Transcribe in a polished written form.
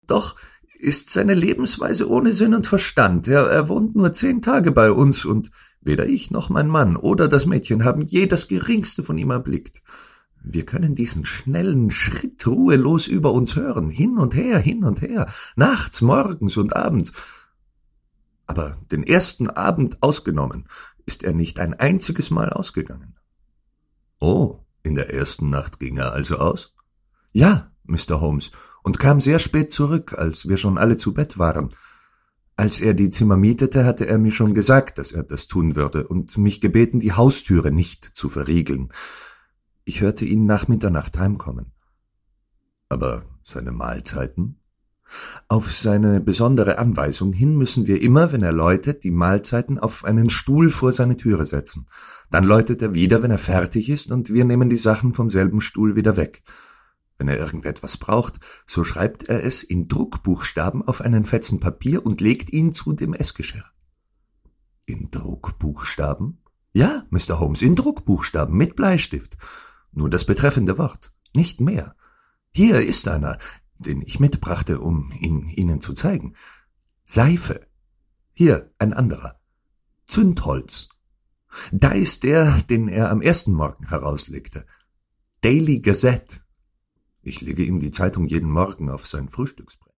Doch ist seine Lebensweise ohne Sinn und Verstand. Er wohnt nur 10 Tage bei uns und weder ich noch mein Mann oder das Mädchen haben je das Geringste von ihm erblickt. Wir können diesen schnellen Schritt ruhelos über uns hören, hin und her, nachts, morgens und abends. Aber den ersten Abend ausgenommen, ist er nicht ein einziges Mal ausgegangen. Oh, in der ersten Nacht ging er also aus? Ja, Mr. Holmes, und kam sehr spät zurück, als wir schon alle zu Bett waren. Als er die Zimmer mietete, hatte er mir schon gesagt, dass er das tun würde und mich gebeten, die Haustüre nicht zu verriegeln. Ich hörte ihn nach Mitternacht heimkommen. Aber seine Mahlzeiten? Auf seine besondere Anweisung hin müssen wir immer, wenn er läutet, die Mahlzeiten auf einen Stuhl vor seine Türe setzen. Dann läutet er wieder, wenn er fertig ist, und wir nehmen die Sachen vom selben Stuhl wieder weg. Wenn er irgendetwas braucht, so schreibt er es in Druckbuchstaben auf einen Fetzen Papier und legt ihn zu dem Essgeschirr. In Druckbuchstaben? Ja, Mr. Holmes, in Druckbuchstaben mit Bleistift. Nur das betreffende Wort, nicht mehr. Hier ist einer, den ich mitbrachte, um ihn Ihnen zu zeigen. Seife. Hier ein anderer. Zündholz. Da ist der, den er am ersten Morgen herauslegte. Daily Gazette. Ich lege ihm die Zeitung jeden Morgen auf sein Frühstücksbrett.